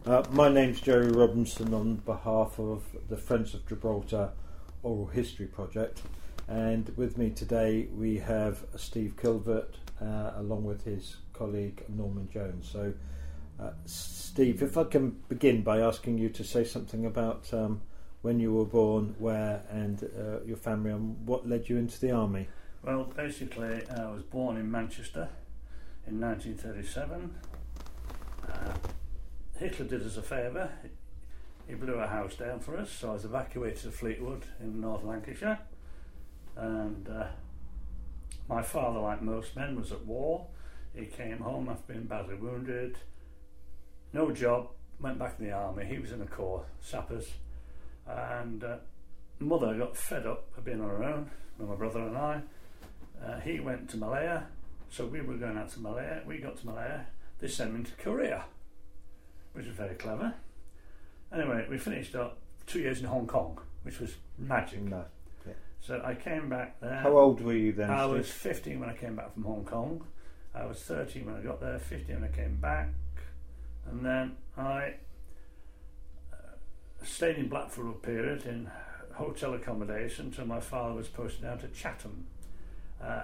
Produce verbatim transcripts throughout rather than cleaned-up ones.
Uh, my name's Jerry Robinson on behalf of the Friends of Gibraltar Oral History Project, and with me today we have Steve Kilvert uh, along with his colleague Norman Jones. So uh, Steve, if I can begin by asking you to say something about um, when you were born, where, and uh, your family, and what led you into the army. Well, basically I was born in Manchester in nineteen thirty-seven. Uh, Hitler did us a favour. He blew a house down for us, so I was evacuated to Fleetwood in North Lancashire. And uh, my father, like most men, was at war. He came home after being badly wounded. No job, went back in the army. He was in the Corps, sappers. And uh, mother got fed up of being on her own with my brother and I. Uh, he went to Malaya, so we were going out to Malaya. We got to Malaya. They sent me to Korea, which was very clever. Anyway, we finished up two years in Hong Kong, which was magic. No. Yeah. So I came back there. How old were you then, I Steve? was fifteen when I came back from Hong Kong. I was thirteen when I got there, fifteen when I came back. And then I uh, stayed in Blackpool for a period in hotel accommodation until my father was posted down to Chatham. Uh,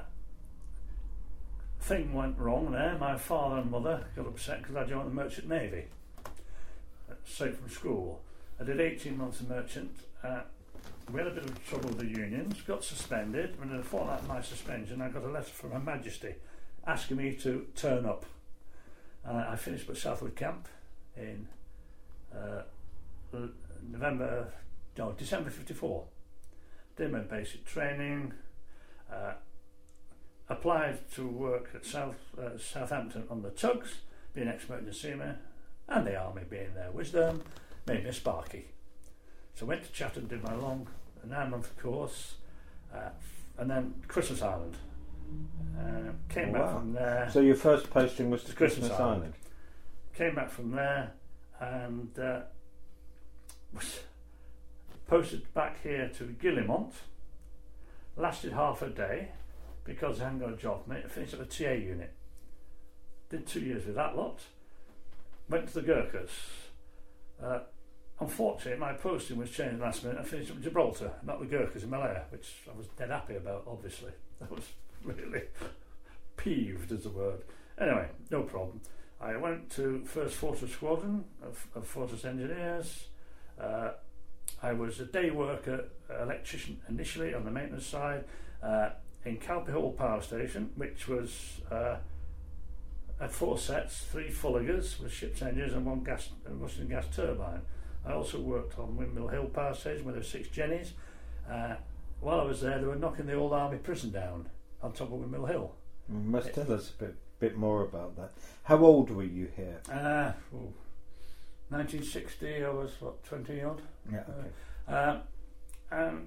thing went wrong there. My father and mother got upset because I joined the Merchant Navy straight from school. I did eighteen months of merchant. Uh, we had a bit of trouble with the unions, got suspended. Within a fortnight of my suspension, I got a letter from Her Majesty asking me to turn up. Uh, I finished at Southwood Camp in uh, November, no, December fifty-four. Did my basic training. Uh, applied to work at South uh, Southampton on the tugs, being ex-merchant seaman, and the army being their wisdom, made me a sparky. So went to Chatham, did my long nine-month course, uh, and then Christmas Island. Uh, came Oh, back wow. from there. So your first posting was to To Christmas Christmas Island. Island. Came back from there and uh, was posted back here to Guillemont. Lasted half a day because I hadn't got a job, mate. I finished up a T A unit. Did two years with that lot. Went to the Gurkhas. Uh, unfortunately, my posting was changed last minute. I finished up in Gibraltar, not the Gurkhas in Malaya, which I was dead happy about, obviously. I was really peeved, is the word. Anyway, no problem. I went to first Fortress Squadron of, of Fortress Engineers. Uh, I was a day worker, electrician initially on the maintenance side, uh, in Calpe Hall Power Station, which was uh, had four sets, three Fullagers with ship's engines and one gas, uh, Russian gas turbine. I also worked on Windmill Hill Power Station where there were six Jennies. Uh, while I was there, they were knocking the old army prison down on top of Windmill Hill. You must it, tell us a bit, bit more about that. How old were you here? Uh, ooh, nineteen sixty, I was, what, twenty odd? Yeah, okay. Uh, and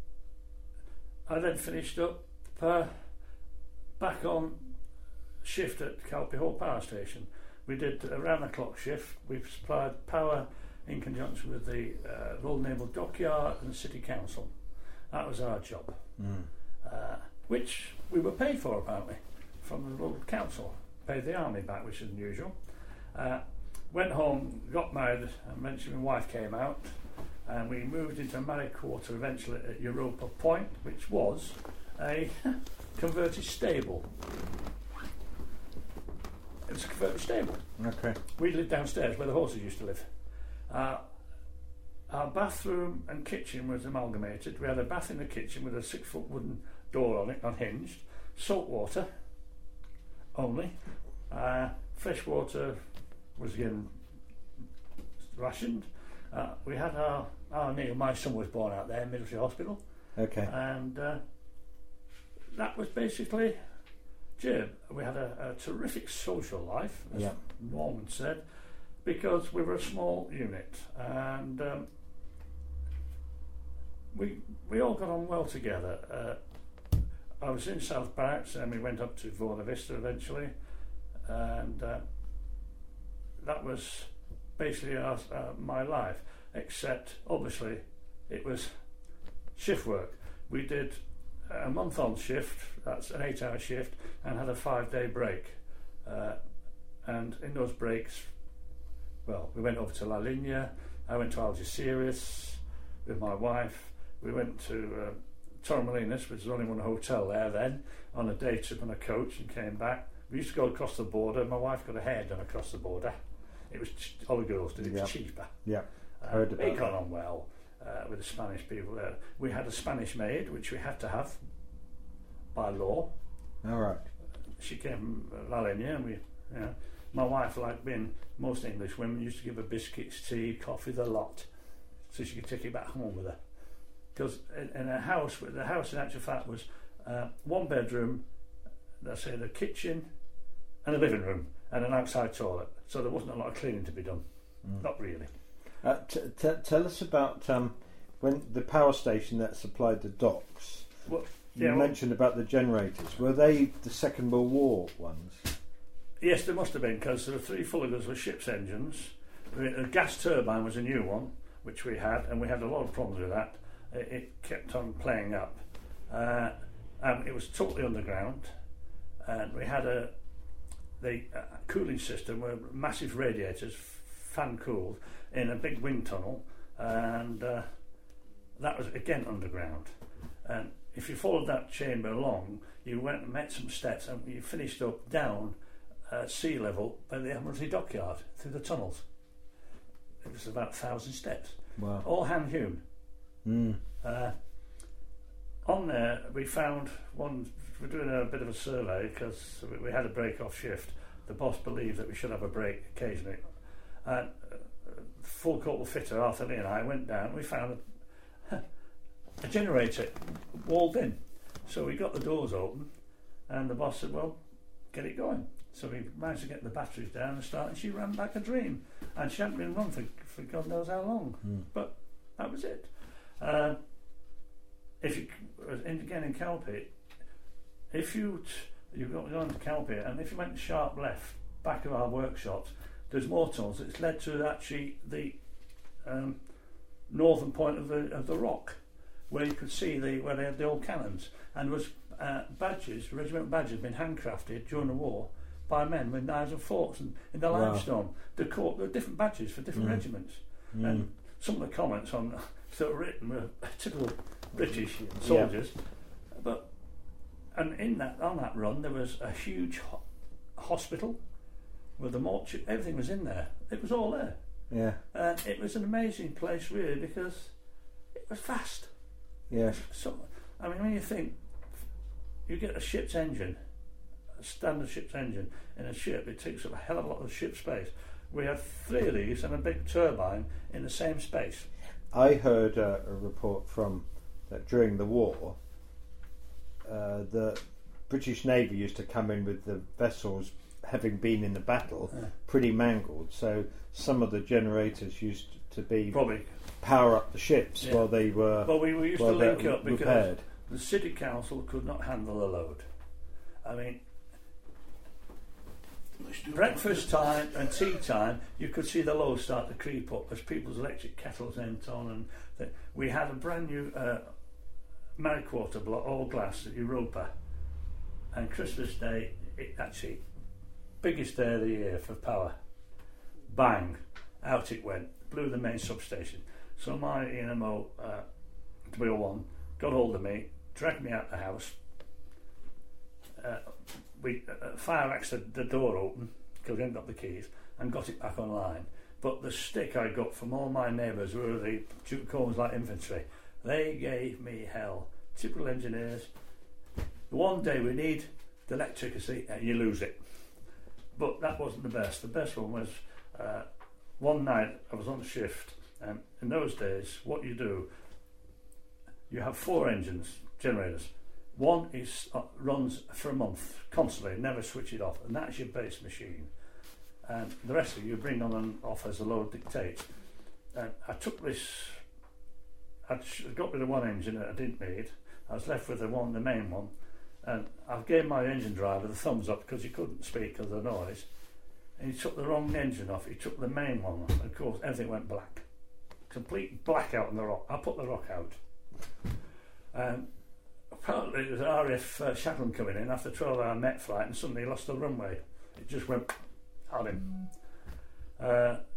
I then finished up uh, back on shift at Calpe Hall Power Station. We did a round the clock shift. We supplied power in conjunction with the uh, Royal Naval Dockyard and the City Council. That was our job, Mm. uh, which we were paid for apparently from the Royal Council. Paid the army back, which is unusual. Uh, went home, got married, and eventually my wife came out, and we moved into a married quarter eventually at Europa Point, which was a converted stable. It was a converted stable. Okay. We lived downstairs where the horses used to live. Uh, our bathroom and kitchen was amalgamated. We had a bath in the kitchen with a six foot wooden door on it, unhinged. Salt water only. Uh, fresh water was again rationed. Uh, we had our, our Neil, my son was born out there in Military Hospital. Okay. And uh, that was basically Jim. We had a, a terrific social life, as Yeah. Norman said, because we were a small unit, and um, we we all got on well together. Uh, I was in South Barracks, and we went up to Buena Vista eventually, and uh, that was basically our, uh, my life. Except, obviously, it was shift work. We did a month on shift, that's an eight hour shift, and had a five day break. Uh, and in those breaks, well, we went over to La Linea. I went to Algeciras with my wife. We went to uh, Torremolinos, which was only one hotel there then, on a day trip on a coach, and came back. We used to go across the border. My wife got her hair done across the border. It was ch- all the girls did it. It was Yep. cheaper. Yeah, Uh, heard about it got that. on well uh, with the Spanish people there. We had a Spanish maid, which we had to have by law. All right. She came from La Linea, and we, you know, my wife, like being most English women, used to give her biscuits, tea, coffee, the lot, so she could take it back home with her. Because in, in a house, the house in actual fact was uh, one bedroom, let's say the kitchen, and a living room, and an outside toilet. So there wasn't a lot of cleaning to be done. Mm. Not really. Uh, t- t- tell us about um, when the power station that supplied the docks. Well, You yeah, well- mentioned about the generators. Were they the Second World War ones? Yes, there must have been, because there were three Fullagers with ship's engines. The gas turbine was a new one, which we had, and we had a lot of problems with that. It, it kept on playing up. Uh, and it was totally underground, and we had a the uh, cooling system were massive radiators, fan cooled, in a big wind tunnel, and uh, that was again underground. And if you followed that chamber along, you went and met some steps, and you finished up down uh, sea level by the Admiralty Dockyard through the tunnels. It was about a thousand steps, Wow. all hand hewn. Mm. Uh, on there, we found one. We're doing a bit of a survey because we, we had a break off shift. The boss believed that we should have a break occasionally. And uh, full corporal fitter Arthur Lee and I went down. We found a, a generator walled in. So we got the doors open, and the boss said, "Well, get it going." So we managed to get the batteries down and start. And she ran like a dream, and she hadn't been run for, for God knows how long. Mm. But that was it. Uh, if you in, again in Calpe, if you t- you got going to Calpe, and if you went sharp left back of our workshops, there's more tunnels. It's led to actually the um, northern point of the of the rock, where you could see the where they had the old cannons, and was uh, badges, regimental badges, been handcrafted during the war by men with knives and forks, and in the Wow. limestone, the court, the different badges for different Mm. regiments. Mm. And some of the comments on that were written were typical British soldiers, but and in that on that run there was a huge ho- hospital with the mortuary. Everything was in there. It was all there, Yeah. and it was an amazing place really because it was fast. Yeah. So I mean, when you think you get a ship's engine, a standard ship's engine in a ship, it takes up a hell of a lot of ship space. We had three of these and a big turbine in the same space. I heard uh, a report from that during the war, uh, the British Navy used to come in with the vessels having been in the battle Yeah. pretty mangled. So some of the generators used to be Probably. power up the ships Yeah. while they were Well, we, we used while to they link were up because repaired. the city council could not handle the load. I mean, breakfast time and tea time, you could see the load start to creep up as people's electric kettles went on. And th- we had a brand new uh, Mariquarter block, all glass at Europa. And Christmas Day, it actually, biggest day of the year for power. Bang, out it went, blew the main substation. So my E N M O uh, three oh one got hold of me, dragged me out the house. Uh, we uh, fire axed the, the door open because we hadn't got the keys and got it back online. But the stick I got from all my neighbours who were the Duke Combs Light Infantry. They gave me hell. Typical engineers. The one day we need the electricity and you lose it. But that wasn't the best. The best one was uh, one night I was on shift, and in those days what you do, you have four engines, generators. One is uh, runs for a month constantly, never switch it off, and that's your base machine. And the rest of it you bring on and off as the load dictates. And I took this, I got rid of one engine that I didn't need. I was left with the one, the main one, and I gave my engine driver the thumbs up because he couldn't speak because of the noise. And he took the wrong engine off. He took the main one off. Of course, everything went black, complete blackout on the rock. I put the rock out. Um, Apparently it was R F uh, Shetland coming in after a twelve hour Met flight, and suddenly he lost the runway. It just went on him. Uh,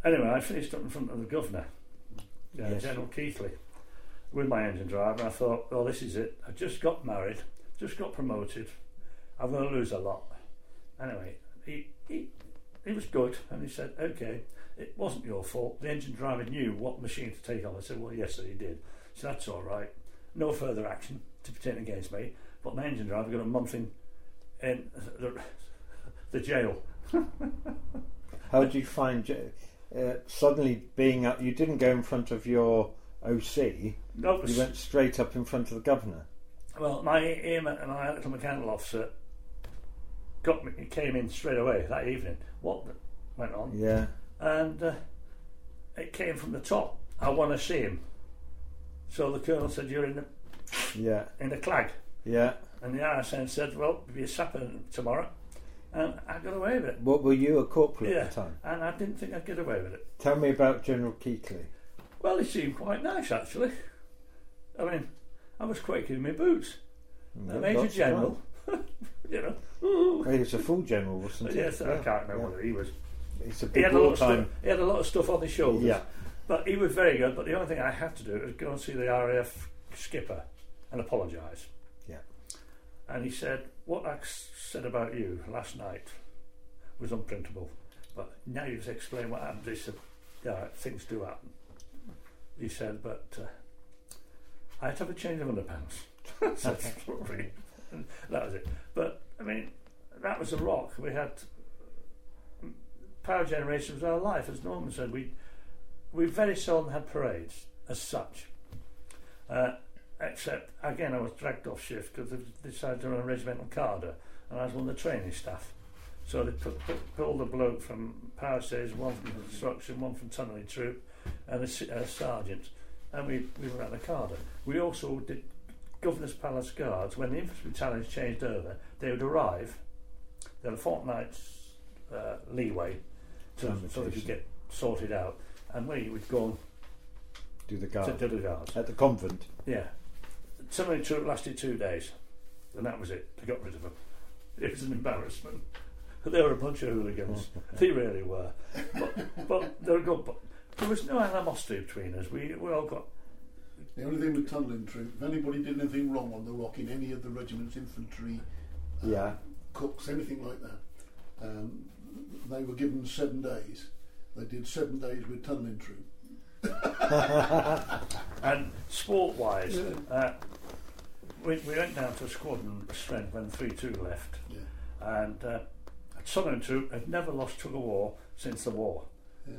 anyway, I finished up in front of the governor, uh, Yes. General Keithley, with my engine driver, and I thought, well, this is it. I just got married, just got promoted. I'm going to lose a lot. Anyway, he, he he was good, and he said, okay, it wasn't your fault. The engine driver knew what machine to take on. I said, well, yes, sir, he did. So that's all right. No further action to be taken against me, but my engine driver got a month in, in the, the jail. How did you find uh, suddenly being up? You didn't go in front of your O C. No, You went straight up in front of the governor. well, my aim and my electrical mechanical officer got me, came in straight away that evening. What went on? Yeah. And uh, it came from the top. I want to see him. So the colonel said, "You're in the Yeah. in the clag," Yeah. and the R S N said, "Well, be a sapper tomorrow." And I got away with it. What were you, a corporal Yeah. at the time? And I didn't think I'd get away with it. Tell me about General Keithley. Well, he seemed quite nice, actually. I mean, I was quaking in my boots. No, The Major lots of General, you know. fun. Well, he was a full general, wasn't he? Yes, I can't remember yeah. whether he was. It's a He big had a lot of stuff. wartime. He had a lot of stuff on his shoulders. Yeah. But he was very good. But the only thing I had to do was go and see the R A F skipper and apologise. Yeah. And he said, "What I s- said about you last night was unprintable. But now you've explained what happened." He said, "Yeah, things do happen." He said, "But uh, I had to have a change of underpants." So that's really- that was it. But I mean, that was a rock. We had power generation was our life, as Norman said. We we very seldom had parades as such. Uh, except again, I was dragged off shift because they decided to run a regimental carder, and I was one of the training staff. So they put, put, put all the bloke from power station, one from construction, one from tunnelling troop, and a, s- a sergeant, and we we ran a carder. We also did Governor's Palace Guards. When the infantry battalions changed over, they would arrive. They had a fortnight's uh, leeway to, so they Permutation. could get sorted out, and we would go Do the to guard. do the guards. At the convent. Yeah. Tunnelling troop lasted two days, and that was it. They got rid of them. It was an embarrassment. They were a bunch of hooligans. They really were. But, but they were good. But there was no animosity between us. We we all got. The only thing with tunnelling troop, if anybody did anything wrong on the rock in any of the regiment's infantry, uh, Yeah. cooks, anything like that, um, they were given seven days. They did seven days with tunnelling troop. And sport-wise, uh, we we went down to a squadron strength when three two left, Yeah. and uh, Tunnelling troop had never lost tug of war since the war. Yeah.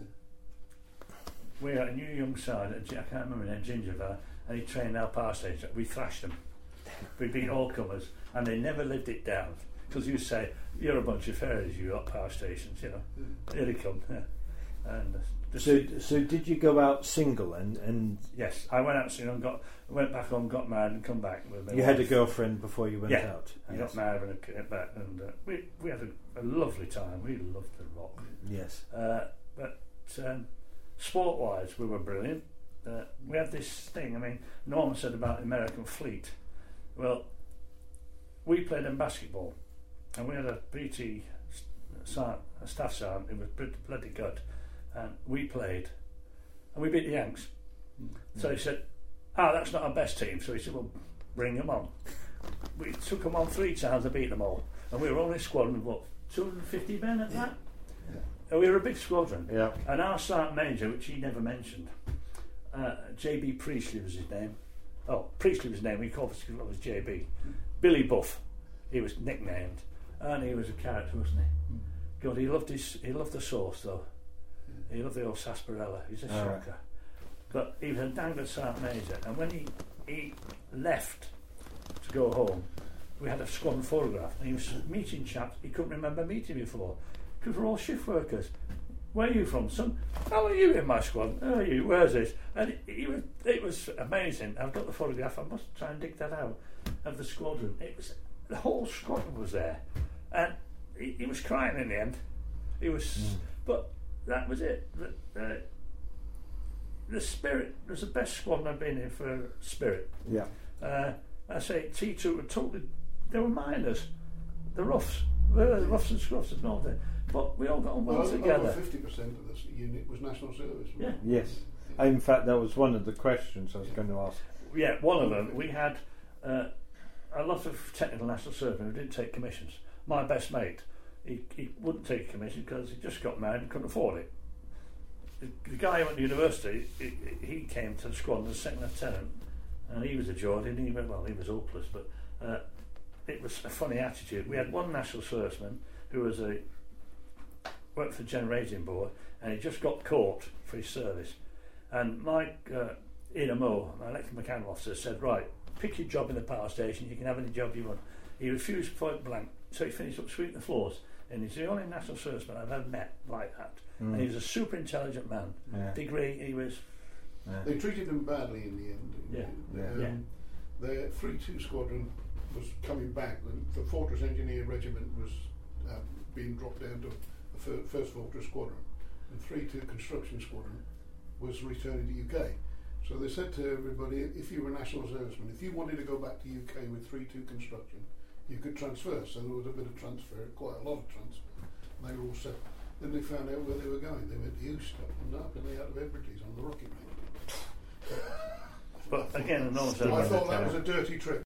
We had a new young sergeant, I can't remember his name, Ginger fella, and he trained our power station. We thrashed them. We beat all comers, and they never lived it down. Because you say, "You're a bunch of fairies, you got power stations," you know. Yeah. Here they come. Yeah. And uh, the So, so did you go out single and, and yes, I went out soon and got, went back home, got married, and come back with my you had a wife. girlfriend before you went Yeah. out? I Yes. got married and came back, and uh, we we had a, a lovely time. We loved the rock. Yes. Uh, but um, sport-wise, we were brilliant. Uh, we had this thing. I mean, Norman said about the American fleet. Well, we played in basketball, and we had a P T sergeant, a staff sergeant who was pretty bloody good, and we played, and we beat the Yanks. So he said, "Ah, that's not our best team." So he said, "Well, bring them on." We took them on three times and beat them all, and we were only a squadron of what, two hundred fifty men at that. And we were a big squadron. Yeah. And our sergeant major, which he never mentioned, uh, J B Priestley was his name. Oh, Priestley was his name. We called it was J B. Billy Buff, he was nicknamed, and he was a character, wasn't he? Mm. God, he loved his. He loved the sauce though. He loved the old sarsaparilla. He's a Oh, right. shocker. But he was a damn good sergeant major. And when he he left to go home, we had a squadron photograph, and he was meeting chaps he couldn't remember meeting before, because we're all shift workers. Where are you from, son? How are you in my squad? Who are you? Where's this? And it, it was it was amazing. I've got the photograph. I must try and dig that out of the squadron. It was the whole squadron was there, and he, he was crying in the end. He was, Mm. but that was it. The, uh, the spirit was the best squadron I've been in for spirit. Yeah. Uh, I say T two were totally. They were miners, the roughs. We were the roughs and scruffs of Northern, but we all got on well, Well, together. over fifty percent of this unit was national service. wasn't Yeah. it? Yes. In fact, that was one of the questions I was going to ask. Yeah, one of them. We had uh, a lot of technical national servicemen who didn't take commissions. My best mate, he, he wouldn't take a commission because he just got married and couldn't afford it. The, the guy who went to university, he, he came to the squadron as second lieutenant, and he was a Geordie, and he went, well, he was hopeless, but uh, it was a funny attitude. We had one national serviceman who was a worked for the generating board, and he just got caught for his service. And my uh, Ian Moore, my electrical mechanical officer, said, right, pick your job in the power station, you can have any job you want. He refused point blank, so he finished up sweeping the floors. And he's the only national serviceman I've ever met like that. Mm. And he was a super intelligent man. Yeah. Degree, he was. Yeah. They treated him badly in the end. Yeah. Yeah. Um, The three two squadron was coming back. The, the Fortress Engineer Regiment was uh, being dropped down to the fir- first Fortress Squadron. And three two Construction Squadron was returning to U K. So they said to everybody, if you were a national serviceman, if you wanted to go back to U K with three two Construction, you could transfer. So there was a bit of transfer, quite a lot of transfer. And they were all set. Then they found out where they were going. They went to Houston and up and they out of Hebrides on the Rocky Range. But again, another I thought that was a dirty trick.